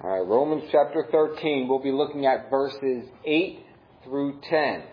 All right, Romans chapter 13, we'll be looking at verses 8 through 10.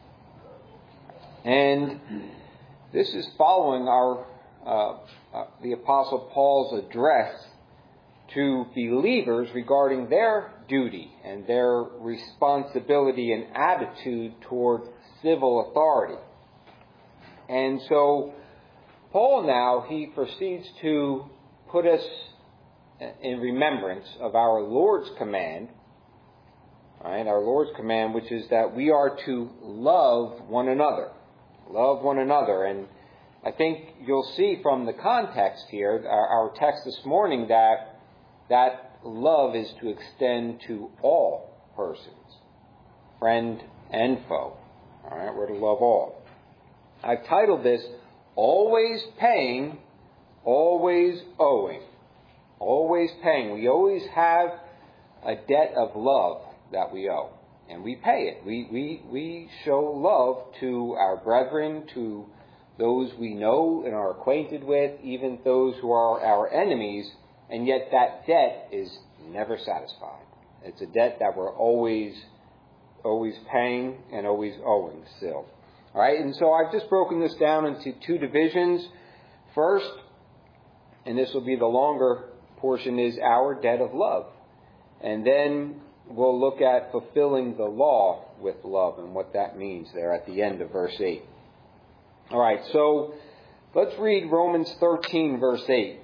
And this is following the Apostle Paul's address to believers regarding their duty and their responsibility and attitude toward civil authority. And so Paul now, he proceeds to put us in remembrance of our Lord's command, right? Our Lord's command, which is that we are to love one another. Love one another. And I think you'll see from the context here, our text this morning, that love is to extend to all persons, friend and foe. All right, we're to love all. I've titled this, Always Paying, Always Owing. Always paying. We always have a debt of love that we owe, and we pay it. We show love to our brethren, to those we know and are acquainted with, even those who are our enemies, and yet that debt is never satisfied. It's a debt that we're always paying and always owing still. All right, and so I've just broken this down into two divisions. First, and this will be the longer portion, is our debt of love. And then we'll look at fulfilling the law with love and what that means there at the end of verse 8. All right, so let's read Romans 13, verse 8.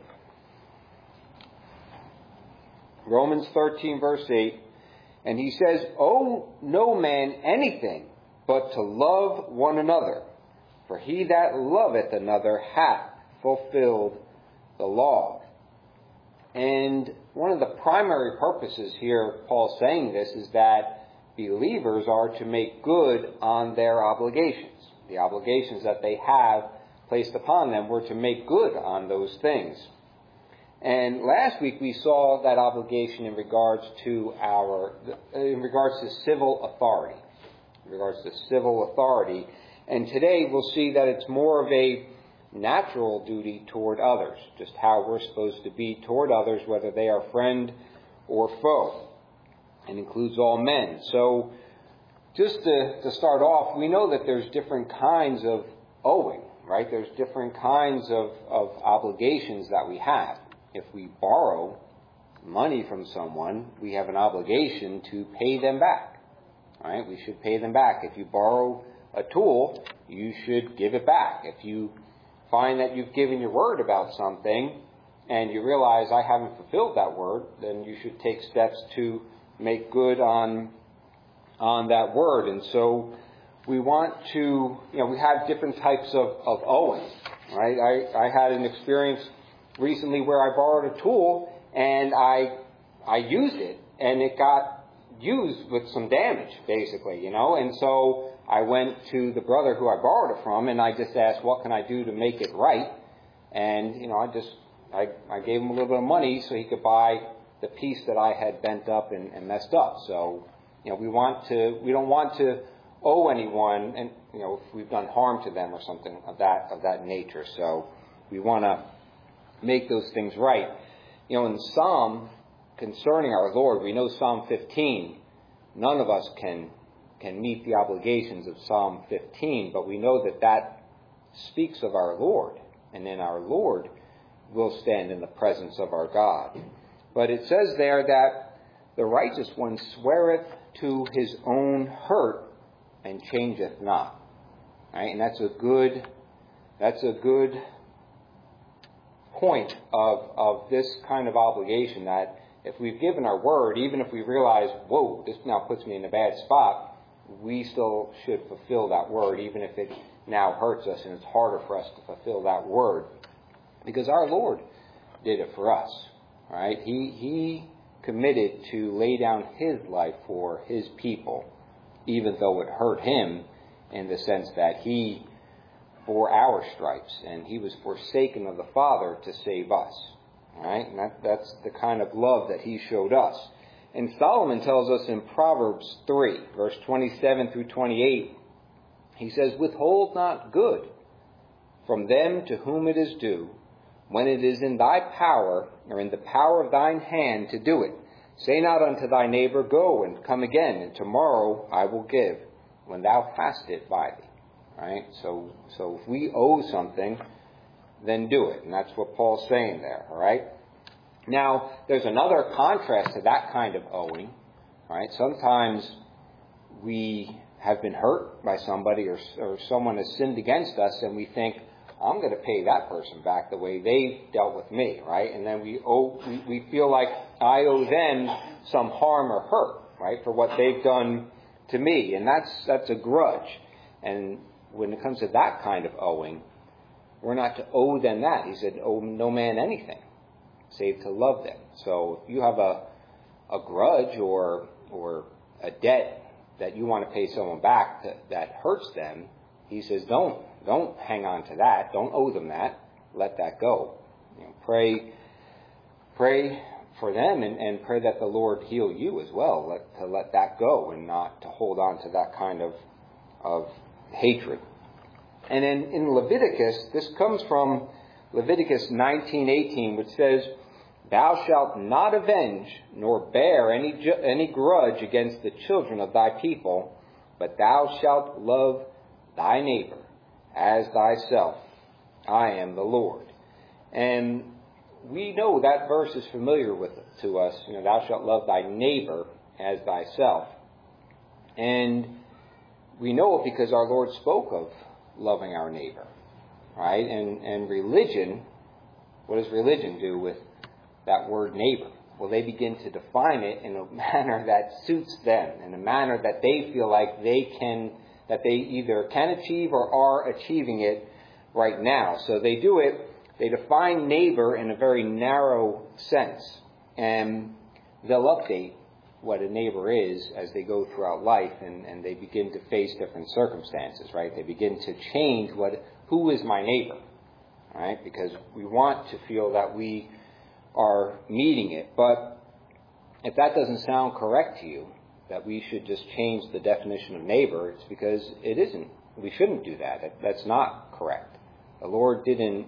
Romans 13, verse 8. And he says, Owe no man anything but to love one another. For he that loveth another hath fulfilled the law. And one of the primary purposes here, Paul's saying this, is that believers are to make good on their obligations. The obligations that they have placed upon them, were to make good on those things. And last week we saw that obligation in regards to civil authority. In regards to civil authority. And today we'll see that it's more of a natural duty toward others, just how we're supposed to be toward others, whether they are friend or foe, and includes all men. So just to start off, we know that there's different kinds of owing, right? There's different kinds of obligations that we have. If we borrow money from someone, we have an obligation to pay them back, right? We should pay them back. If you borrow a tool, you should give it back. If you find that you've given your word about something and you realize I haven't fulfilled that word, then you should take steps to make good on that word. And so we want to, we have different types of owing, right? I had an experience recently where I borrowed a tool and I used it and it got used with some damage, basically, and so I went to the brother who I borrowed it from, and I just asked, what can I do to make it right? And, I gave him a little bit of money so he could buy the piece that I had bent up and messed up. So, we don't want to owe anyone, and, if we've done harm to them or something of that nature. So we want to make those things right. In Psalm concerning our Lord, we know Psalm 15, none of us can meet the obligations of Psalm 15, but we know that speaks of our Lord, and then our Lord will stand in the presence of our God. But it says there that the righteous one sweareth to his own hurt and changeth not. Right? And that's a good point of this kind of obligation, that if we've given our word, even if we realize, whoa, this now puts me in a bad spot, we still should fulfill that word, even if it now hurts us and it's harder for us to fulfill that word. Because our Lord did it for us, right? He committed to lay down his life for his people, even though it hurt him in the sense that he bore our stripes and he was forsaken of the Father to save us, right? And that's the kind of love that he showed us. And Solomon tells us in Proverbs 3, verse 27 through 28, he says, Withhold not good from them to whom it is due, when it is in thy power, or in the power of thine hand to do it. Say not unto thy neighbor, Go and come again, and tomorrow I will give, when thou hast it by thee. Right? So if we owe something, then do it. And that's what Paul's saying there. All right? Now, there's another contrast to that kind of owing. All right? Sometimes we have been hurt by somebody, or someone has sinned against us, and we think, I'm going to pay that person back the way they dealt with me, right? And then we feel like I owe them some harm or hurt, right, for what they've done to me. And that's a grudge. And when it comes to that kind of owing, we're not to owe them that. He said, owe no man anything, save to love them. So if you have a grudge or a debt that you want to pay someone back that hurts them, he says, don't hang on to that. Don't owe them that. Let that go. Pray for them and pray that the Lord heal you as well. To let that go and not to hold on to that kind of hatred. And in Leviticus, this comes from Leviticus 19:18, which says, Thou shalt not avenge nor bear any grudge against the children of thy people, but thou shalt love thy neighbor as thyself. I am the Lord. And we know that verse is familiar to us. Thou shalt love thy neighbor as thyself. And we know it because our Lord spoke of loving our neighbor. Right? And religion, what does religion do with that word neighbor? Well, they begin to define it in a manner that suits them, in a manner that they feel like that they either can achieve or are achieving it right now. So they define neighbor in a very narrow sense. And they'll update what a neighbor is as they go throughout life and they begin to face different circumstances, right? They begin to change who is my neighbor, right? Because we want to feel that we are meeting it. But if that doesn't sound correct to you, that we should just change the definition of neighbor, it's because it isn't. We shouldn't do that. That's not correct. The Lord didn't.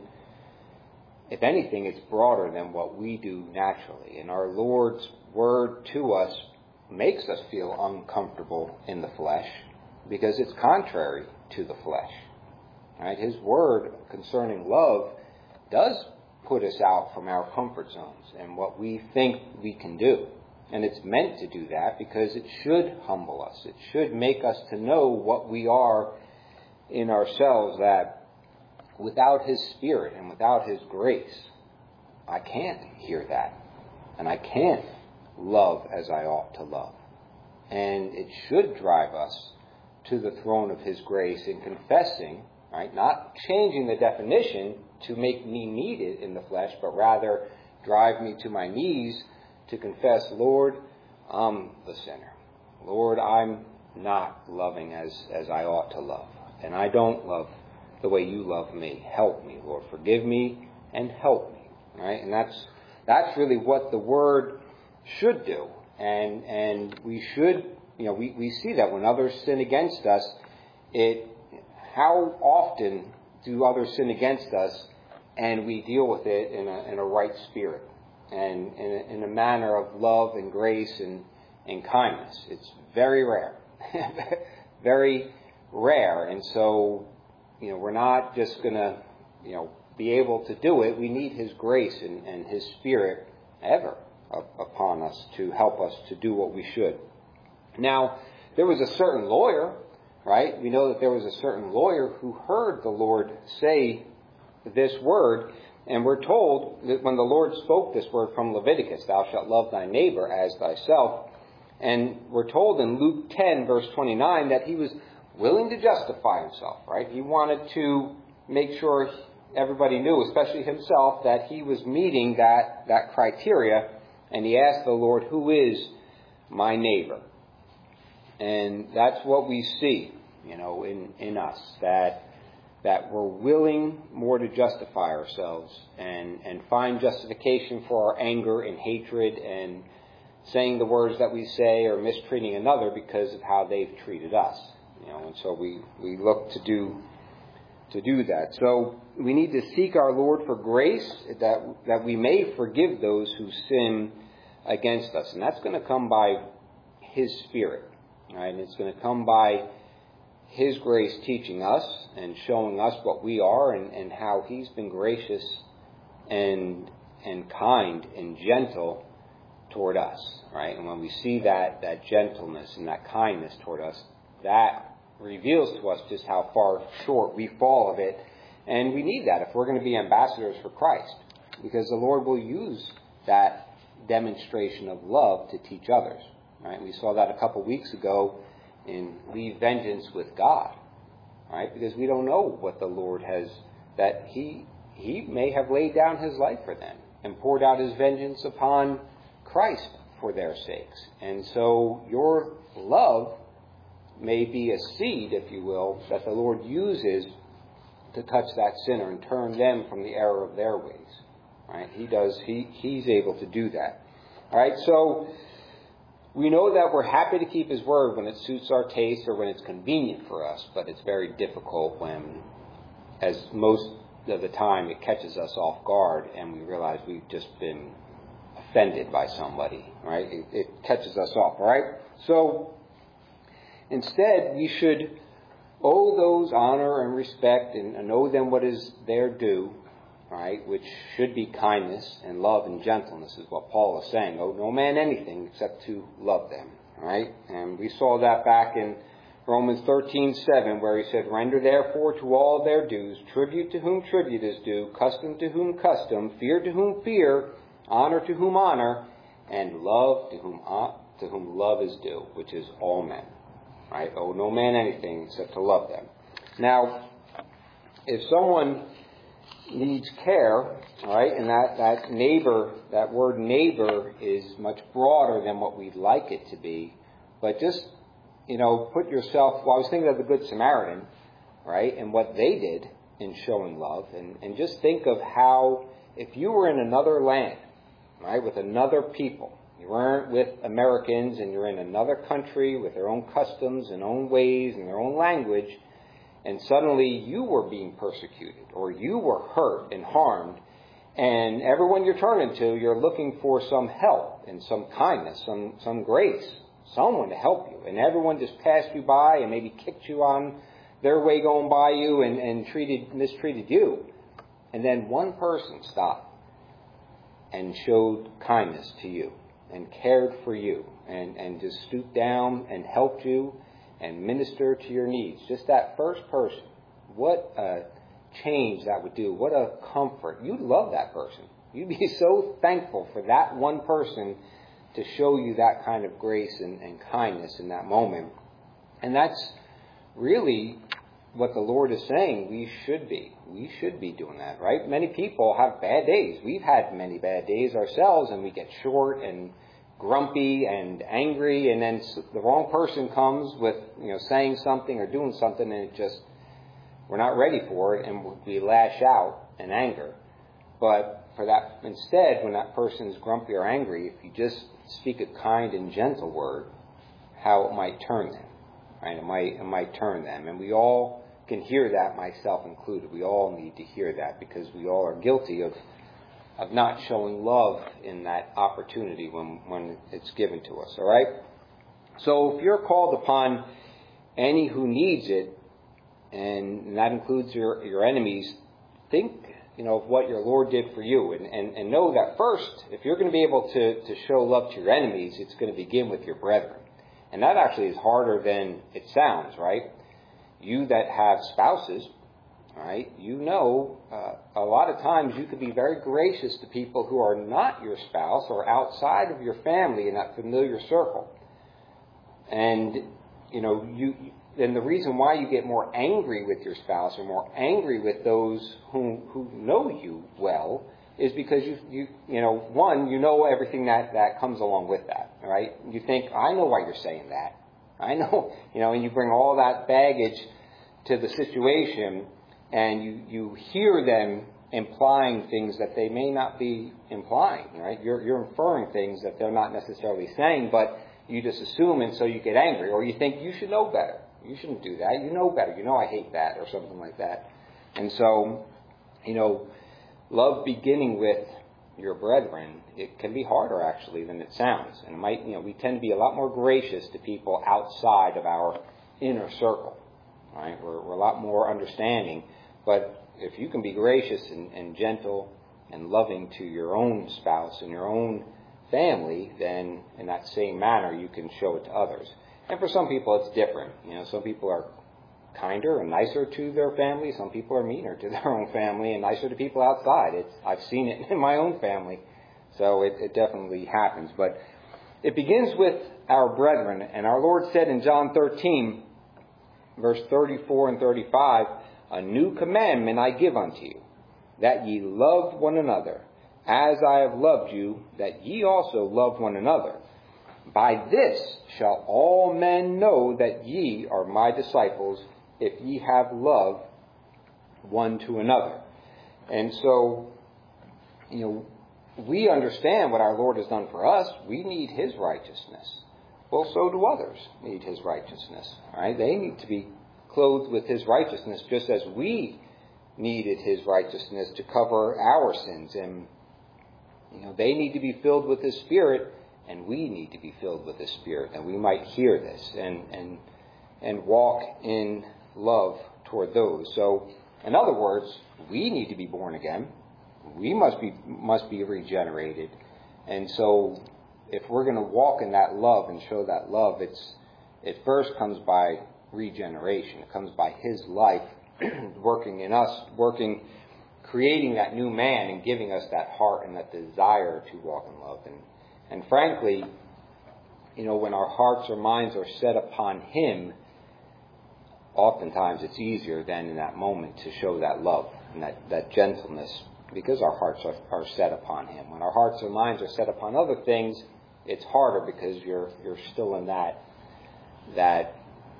If anything, it's broader than what we do naturally. And our Lord's word to us makes us feel uncomfortable in the flesh because it's contrary to the flesh. Right? His word concerning love does put us out from our comfort zones and what we think we can do. And it's meant to do that because it should humble us. It should make us to know what we are in ourselves, that without His Spirit and without His grace, I can't hear that. And I can't love as I ought to love. And it should drive us to the throne of His grace in confessing, right? Not changing the definition to make me need it in the flesh, but rather drive me to my knees to confess, Lord, I'm the sinner. Lord, I'm not loving as I ought to love. And I don't love the way you love me. Help me, Lord. Forgive me and help me. Right? And that's really what the word should do. And we should, we see that when others sin against us, how often do others sin against us and we deal with it in a right spirit and in a manner of love and grace and kindness. It's very rare. Very rare. And so, we're not just going to, be able to do it. We need His grace and His Spirit ever upon us to help us to do what we should. Now, there was a certain lawyer, right? We know that there was a certain lawyer who heard the Lord say this word, and we're told that when the Lord spoke this word from Leviticus, thou shalt love thy neighbor as thyself, and we're told in Luke 10, verse 29, that he was willing to justify himself, right? He wanted to make sure everybody knew, especially himself, that he was meeting that criteria, and he asked the Lord, who is my neighbor? And that's what we see, in us, that we're willing more to justify ourselves and find justification for our anger and hatred and saying the words that we say or mistreating another because of how they've treated us. And so we look to do that. So we need to seek our Lord for grace that we may forgive those who sin against us. And that's going to come by His Spirit. Right? And it's going to come by His grace teaching us and showing us what we are and how He's been gracious and kind and gentle toward us. Right? And when we see that gentleness and that kindness toward us, that reveals to us just how far short we fall of it. And we need that if we're going to be ambassadors for Christ, because the Lord will use that demonstration of love to teach others. Right? We saw that a couple weeks ago in Leave Vengeance with God. Right? Because we don't know what the Lord has, that He may have laid down His life for them and poured out His vengeance upon Christ for their sakes. And so your love may be a seed, if you will, that the Lord uses to touch that sinner and turn them from the error of their ways. Right? He's able to do that. All right, so we know that we're happy to keep His word when it suits our taste or when it's convenient for us, but it's very difficult when, as most of the time, it catches us off guard and we realize we've just been offended by somebody. Right? It catches us off. All right? So instead, we should owe those honor and respect and owe them what is their due, right? Which should be kindness and love and gentleness, is what Paul is saying. Owe no man anything except to love them, right? And we saw that back in Romans 13:7, where he said, "Render therefore to all their dues, tribute to whom tribute is due, custom to whom custom, fear to whom fear, honor to whom honor, and love to whom love is due, which is all men." Right? Owe no man anything except to love them. Now, if someone needs care, right, and that neighbor, that word neighbor is much broader than what we'd like it to be, but just, put yourself, I was thinking of the Good Samaritan, right, and what they did in showing love, and just think of how, if you were in another land, right, with another people, you weren't with Americans and you're in another country with their own customs and own ways and their own language, and suddenly you were being persecuted or you were hurt and harmed, and everyone you're turning to, you're looking for some help and some kindness, some grace, someone to help you, and everyone just passed you by and maybe kicked you on their way going by you and mistreated you. And then one person stopped and showed kindness to you and cared for you and just stooped down and helped you and ministered to your needs. Just that first person. What a change that would do. What a comfort. You'd love that person. You'd be so thankful for that one person to show you that kind of grace and kindness in that moment. And that's really what the Lord is saying we should be. We should be doing that, right? Many people have bad days. We've had many bad days ourselves, and we get short and grumpy and angry, and then the wrong person comes with, saying something or doing something, and we're not ready for it, and we lash out in anger. But for that, instead, when that person is grumpy or angry, if you just speak a kind and gentle word, how it might turn them, right? It might turn them, and we all can hear that, myself included. We all need to hear that because we all are guilty of not showing love in that opportunity when it's given to us. All right? So if you're called upon any who needs it, and that includes your enemies, think of what your Lord did for you, and know that first, if you're going to be able to show love to your enemies, it's going to begin with your brethren. And that actually is harder than it sounds, right? You that have spouses, right, a lot of times you could be very gracious to people who are not your spouse or outside of your family in that familiar circle. And, then the reason why you get more angry with your spouse or more angry with those who know you well is because you know everything that comes along with that, right? You think, I know why you're saying that. I know, and you bring all that baggage to the situation, and you hear them implying things that they may not be implying, right? You're inferring things that they're not necessarily saying, but you just assume, and so you get angry, or you think you should know better. You shouldn't do that. You know better. I hate that, or something like that. And so, love beginning with your brethren, it can be harder actually than it sounds. And it might, we tend to be a lot more gracious to people outside of our inner circle. Right? We're a lot more understanding. But if you can be gracious and gentle and loving to your own spouse and your own family, then in that same manner you can show it to others. And for some people it's different. Some people are kinder and nicer to their family. Some people are meaner to their own family and nicer to people outside. I've seen it in my own family. So it definitely happens. But it begins with our brethren. And our Lord said in John 13, verse 34 and 35, "A new commandment I give unto you, that ye love one another, as I have loved you, that ye also love one another. By this shall all men know that ye are my disciples, if ye have love one to another." And so, we understand what our Lord has done for us. We need His righteousness. Well, so do others need His righteousness. Right? They need to be clothed with His righteousness just as we needed His righteousness to cover our sins. And, they need to be filled with His Spirit, and we need to be filled with His Spirit. And we might hear this and walk in love toward those. So, in other words, we need to be born again. We must be regenerated. And so, if we're going to walk in that love and show that love, it first comes by regeneration. It comes by His life working in us, creating that new man and giving us that heart and that desire to walk in love. And frankly, when our hearts or minds are set upon Him, oftentimes it's easier then in that moment to show that love and that gentleness, because our hearts are set upon Him. When our hearts or minds are set upon other things, it's harder because you're still in that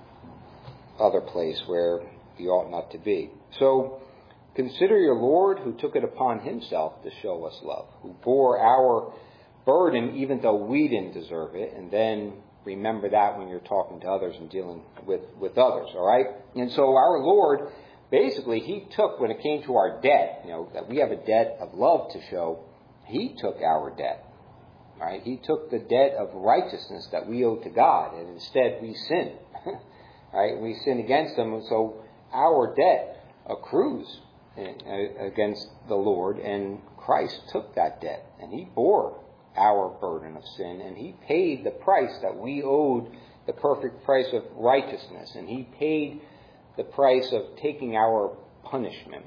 other place where you ought not to be. So consider your Lord, who took it upon Himself to show us love, who bore our burden even though we didn't deserve it. And then remember that when you're talking to others and dealing with others, all right? And so our Lord, basically, He took, when it came to our debt, that we have a debt of love to show, He took our debt, right? He took the debt of righteousness that we owe to God, and instead we sin, right? We sin against Him, and so our debt accrues against the Lord, and Christ took that debt, and He bore our burden of sin, and He paid the price that we owed, the perfect price of righteousness, and He paid the price of taking our punishment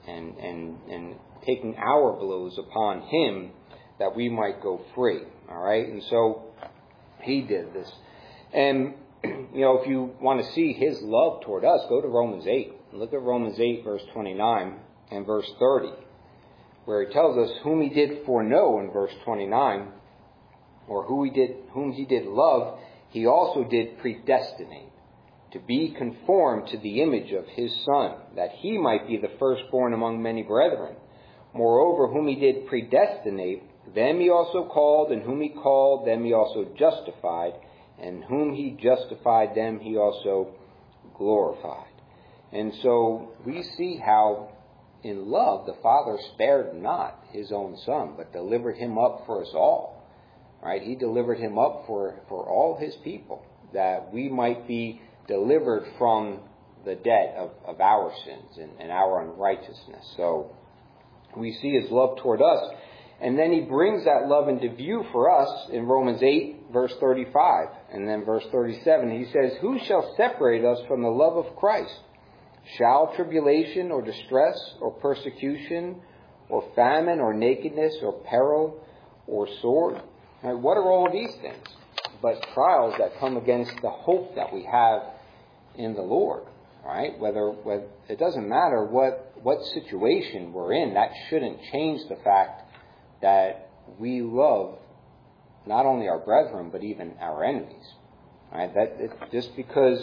and taking our blows upon Him that we might go free. All right? And so He did this. And, if you want to see His love toward us, go to Romans 8. Look at Romans 8, verse 29 and verse 30, where He tells us whom He did foreknow in verse 29, or whom He did love, He also did predestinate to be conformed to the image of His Son, that He might be the firstborn among many brethren. Moreover, whom He did predestinate, them He also called, and whom He called, them He also justified, and whom He justified, them He also glorified. And so we see how in love the Father spared not His own Son, but delivered Him up for us all. Right? He delivered Him up for all His people, that we might be delivered from the debt of our sins and our unrighteousness. So we see His love toward us. And then He brings that love into view for us in Romans 8, verse 35. And then verse 37, He says, "Who shall separate us from the love of Christ? Shall tribulation or distress or persecution or famine or nakedness or peril or sword?" Right, what are all of these things but trials that come against the hope that we have in the Lord? Right? Whether it doesn't matter what situation we're in, that shouldn't change the fact that we love not only our brethren but even our enemies. Right? Just because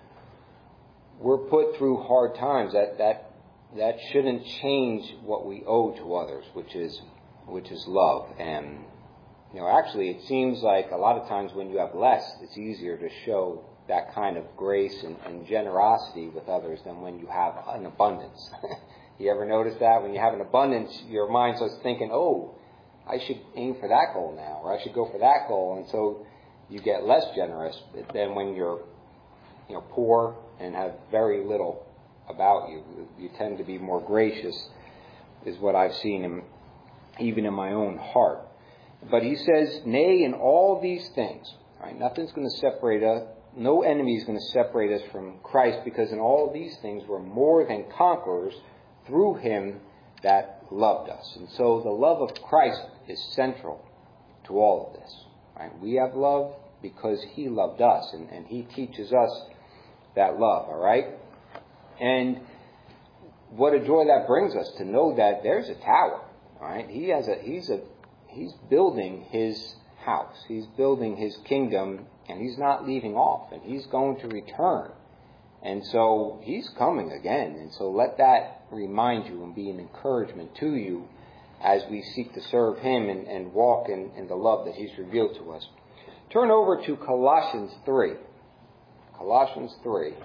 we're put through hard times, that shouldn't change what we owe to others, which is love. And actually, it seems like a lot of times when you have less, it's easier to show that kind of grace and generosity with others than when you have an abundance. You ever notice that? When you have an abundance, your mind starts thinking, oh, I should aim for that goal now, or I should go for that goal. And so you get less generous than when you're, poor and have very little about you. You tend to be more gracious, is what I've seen even in my own heart. But he says, nay, in all these things, right? Nothing's going to separate us. No enemy is going to separate us from Christ, because in all these things we're more than conquerors through him that loved us. And so the love of Christ is central to all of this. Right? We have love because he loved us, and he teaches us that love. All right? And what a joy that brings us to know that there's a tower. All right? He's building his house. He's building his kingdom, and he's not leaving off, and he's going to return. And so he's coming again. And so let that remind you and be an encouragement to you as we seek to serve him and walk in the love that he's revealed to us. Turn over to Colossians 3. Colossians 3.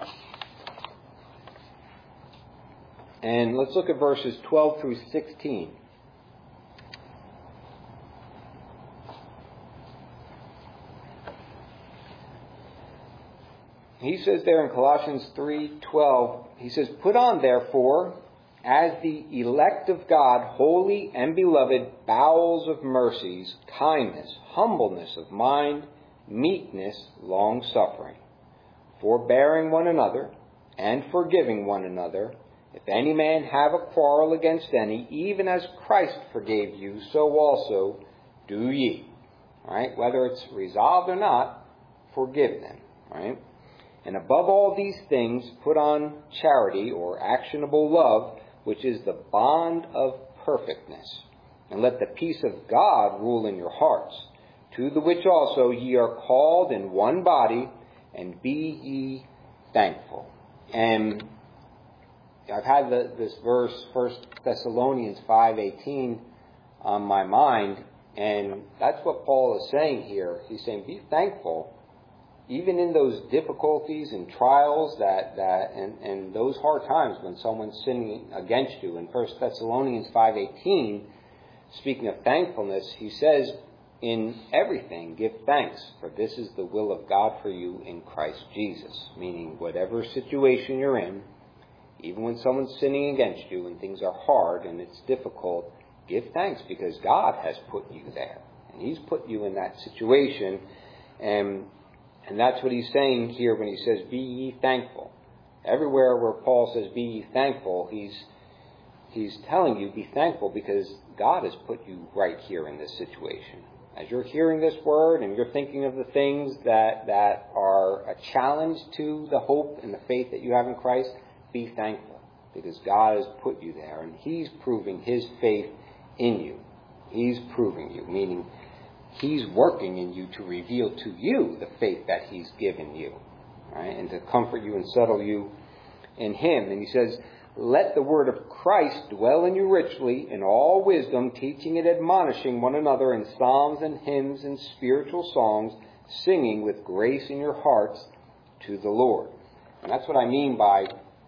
And let's look at verses 12 through 16. He says there in Colossians 3:12, he says, put on therefore, as the elect of God, holy and beloved, bowels of mercies, kindness, humbleness of mind, meekness, long-suffering, forbearing one another, and forgiving one another. If any man have a quarrel against any, even as Christ forgave you, so also do ye. All right? Whether it's resolved or not, forgive them. All right? And above all these things, put on charity, or actionable love, which is the bond of perfectness. And let the peace of God rule in your hearts, to the which also ye are called in one body, and be ye thankful. And I've had this verse, 1 Thessalonians 5:18, on my mind, and that's what Paul is saying here. He's saying, be thankful. Even in those difficulties and trials and those hard times when someone's sinning against you. In 1 Thessalonians 5:18, speaking of thankfulness, he says, in everything give thanks, for this is the will of God for you in Christ Jesus. Meaning, whatever situation you're in, even when someone's sinning against you and things are hard and it's difficult, give thanks, because God has put you there. And he's put you in that situation. And that's what he's saying here when he says, be ye thankful. Everywhere where Paul says, be ye thankful, he's telling you, be thankful, because God has put you right here in this situation. As you're hearing this word and you're thinking of the things that are a challenge to the hope and the faith that you have in Christ, be thankful, because God has put you there, and he's proving his faith in you. He's proving you, meaning he's working in you to reveal to you the faith that he's given you, right? And to comfort you and settle you in him. And he says, let the word of Christ dwell in you richly in all wisdom, teaching and admonishing one another in psalms and hymns and spiritual songs, singing with grace in your hearts to the Lord. And that's what I mean by,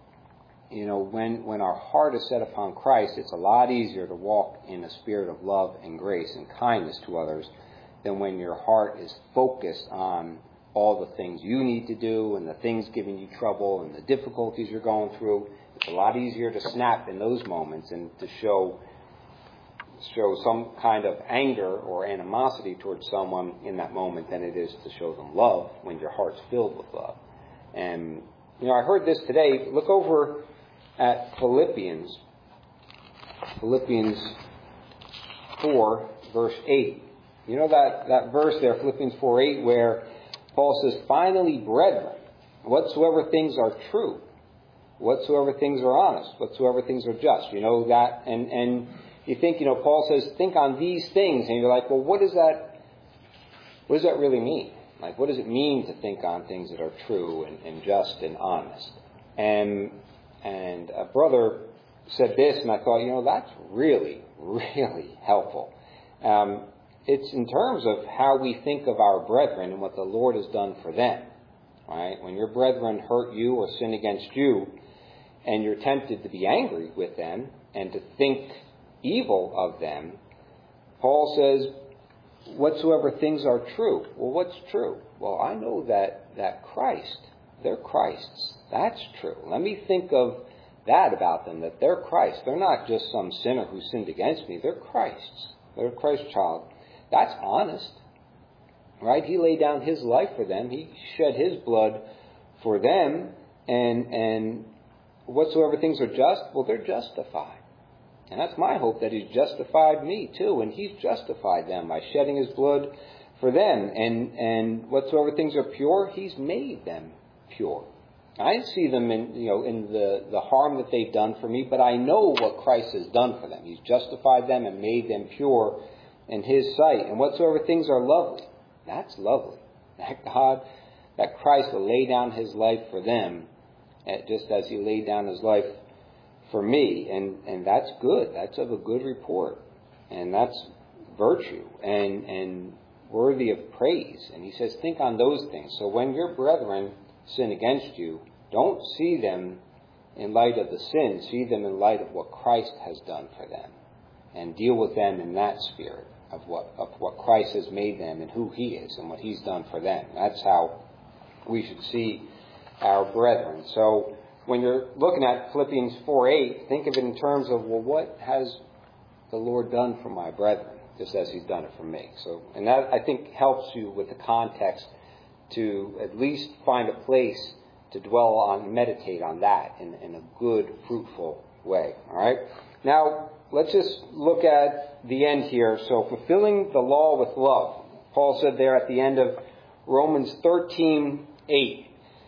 when our heart is set upon Christ, it's a lot easier to walk in a spirit of love and grace and kindness to others than when your heart is focused on all the things you need to do and the things giving you trouble and the difficulties you're going through. It's a lot easier to snap in those moments and to show some kind of anger or animosity towards someone in that moment than it is to show them love when your heart's filled with love. And, I heard this today. Look over at Philippians 4, verse 8. You know that verse there, Philippians 4:8, where Paul says, finally, brethren, whatsoever things are true, whatsoever things are honest, whatsoever things are just. You know that, and you think, Paul says, think on these things, and you're like, well, what does that really mean? Like, what does it mean to think on things that are true and just and honest? And a brother said this, and I thought, that's really, really helpful. It's in terms of how we think of our brethren and what the Lord has done for them. Right? When your brethren hurt you or sin against you, and you're tempted to be angry with them and to think evil of them, Paul says, whatsoever things are true. Well, what's true? Well, I know that Christ, they're Christ's. That's true. Let me think of that about them, that they're Christ. They're not just some sinner who sinned against me. They're Christ's. They're a Christ child. That's honest. Right? He laid down his life for them. He shed his blood for them. And whatsoever things are just, well, they're justified. And that's my hope, that he's justified me too. And he's justified them by shedding his blood for them. And whatsoever things are pure, he's made them pure. I see them in the harm that they've done for me, but I know what Christ has done for them. He's justified them and made them pure in his sight. And whatsoever things are lovely, that's lovely. That Christ will lay down his life for them, just as he laid down his life for me. And that's good. That's of a good report. And that's virtue and worthy of praise. And he says, think on those things. So when your brethren sin against you, don't see them in light of the sin. See them in light of what Christ has done for them. And deal with them in that spirit of what Christ has made them and who he is and what he's done for them. That's how we should see our brethren. So when you're looking at Philippians 4:8, think of it in terms of, well, what has the Lord done for my brethren, just as he's done it for me. So, and that, I think, helps you with the context to at least find a place to dwell on, meditate on that in a good, fruitful way. All right? Now, let's just look at the end here. So, fulfilling the law with love. Paul said there at the end of Romans 13:8.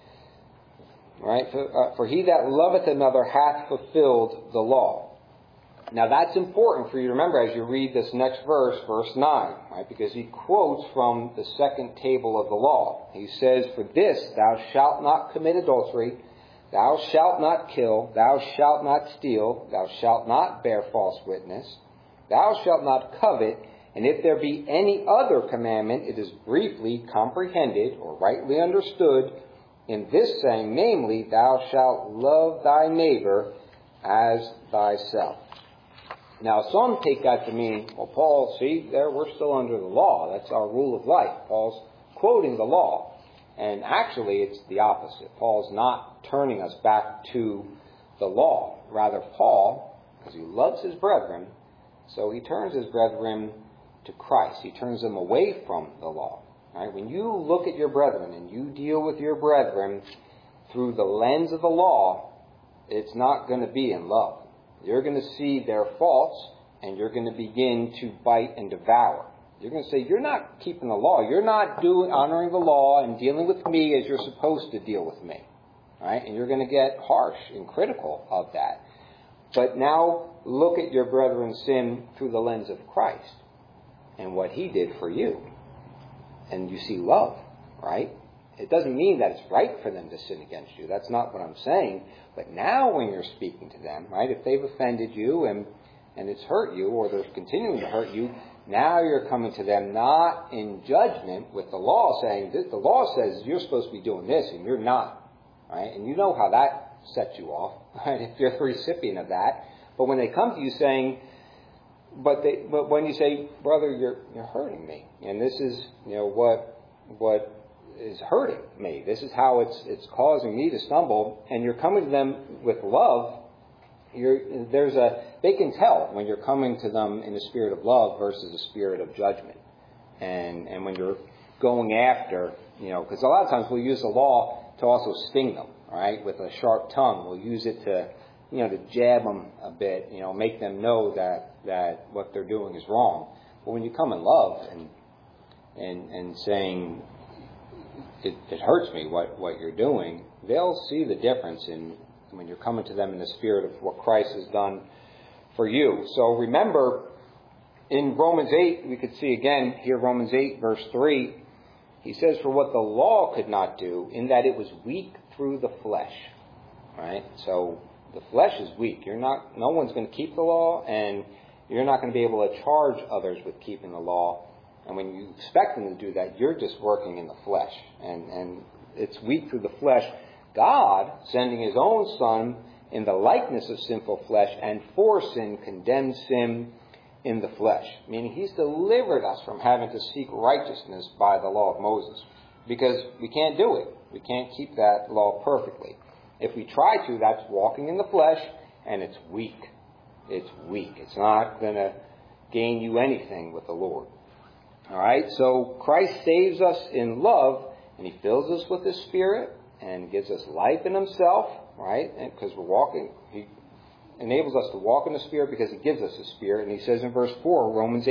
Right? For he that loveth another hath fulfilled the law. Now that's important for you to remember as you read this next verse, verse 9, right? Because he quotes from the second table of the law. He says, for this thou shalt not commit adultery, thou shalt not kill, thou shalt not steal, thou shalt not bear false witness, thou shalt not covet, and if there be any other commandment, it is briefly comprehended or rightly understood in this saying, namely, thou shalt love thy neighbor as thyself. Now, some take that to mean, well, Paul, see, there we're still under the law. That's our rule of life. Paul's quoting the law. And actually, it's the opposite. Paul's not turning us back to the law. Rather, Paul, because he loves his brethren, so he turns his brethren to Christ. He turns them away from the law. Right? When you look at your brethren and you deal with your brethren through the lens of the law, it's not going to be in love. You're going to see their faults, and you're going to begin to bite and devour. You're going to say, you're not keeping the law. You're not honoring the law and dealing with me as you're supposed to deal with me. Right? And you're going to get harsh and critical of that. But now look at your brethren's sin through the lens of Christ and what he did for you. And you see love, right? It doesn't mean that it's right for them to sin against you. That's not what I'm saying. But now when you're speaking to them, right, if they've offended you and it's hurt you, or they're continuing to hurt you, now you're coming to them not in judgment with the law, saying that the law says you're supposed to be doing this and you're not, right? And you know how that sets you off, right, if you're the recipient of that. But when they come to you saying, but when you say, brother, you're hurting me, and this is what is hurting me. This is how it's causing me to stumble. And you're coming to them with love. They can tell when you're coming to them in a spirit of love versus a spirit of judgment. And when you're going after, because a lot of times we'll use the law to also sting them, right? With a sharp tongue, we'll use it to jab them a bit, make them know that what they're doing is wrong. But when you come in love and saying, it hurts me what you're doing, they'll see the difference in when you're coming to them in the spirit of what Christ has done for you. So remember, in Romans 8, we could see again here, Romans 8, verse 3, he says, for what the law could not do, in that it was weak through the flesh. Right? So the flesh is weak. No one's going to keep the law, and you're not going to be able to charge others with keeping the law. And when you expect them to do that, you're just working in the flesh. And it's weak through the flesh. God, sending his own Son in the likeness of sinful flesh, and for sin condemned sin in the flesh, meaning he's delivered us from having to seek righteousness by the law of Moses, because we can't do it. We can't keep that law perfectly. If we try to, that's walking in the flesh, and it's weak. It's weak. It's not going to gain you anything with the Lord. All right, so Christ saves us in love, and he fills us with his Spirit and gives us life in himself, right? And because we're walking, he enables us to walk in the Spirit because he gives us the Spirit. And he says in verse 4, Romans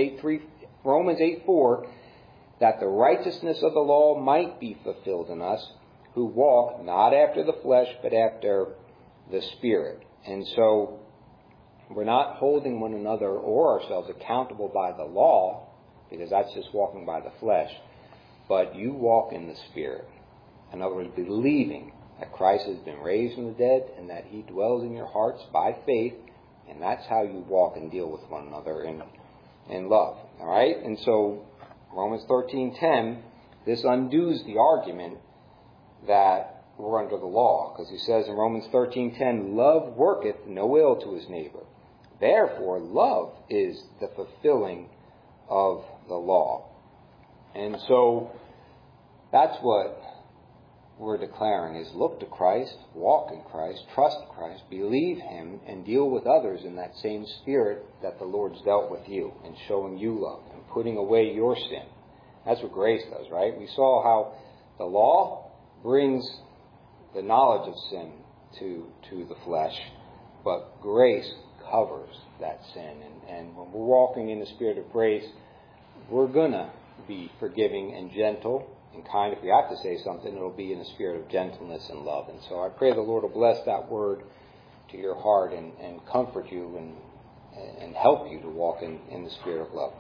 8:4, that the righteousness of the law might be fulfilled in us, who walk not after the flesh, but after the Spirit. And so we're not holding one another or ourselves accountable by the law, because that's just walking by the flesh. But you walk in the Spirit. In other words, believing that Christ has been raised from the dead and that he dwells in your hearts by faith. And that's how you walk and deal with one another in love. All right? And so Romans 13:10, this undoes the argument that we're under the law. Because he says in Romans 13:10, love worketh no ill to his neighbor. Therefore, love is the fulfilling of the law. And so that's what we're declaring is look to Christ, walk in Christ, trust Christ, believe him, and deal with others in that same spirit that the Lord's dealt with you and showing you love and putting away your sin. That's what grace does, right? We saw how the law brings the knowledge of sin to the flesh, but grace covers that sin. And when we're walking in the spirit of grace, we're going to be forgiving and gentle and kind. If we have to say something, it'll be in the spirit of gentleness and love. And so I pray the Lord will bless that word to your heart and comfort you and help you to walk in the spirit of love.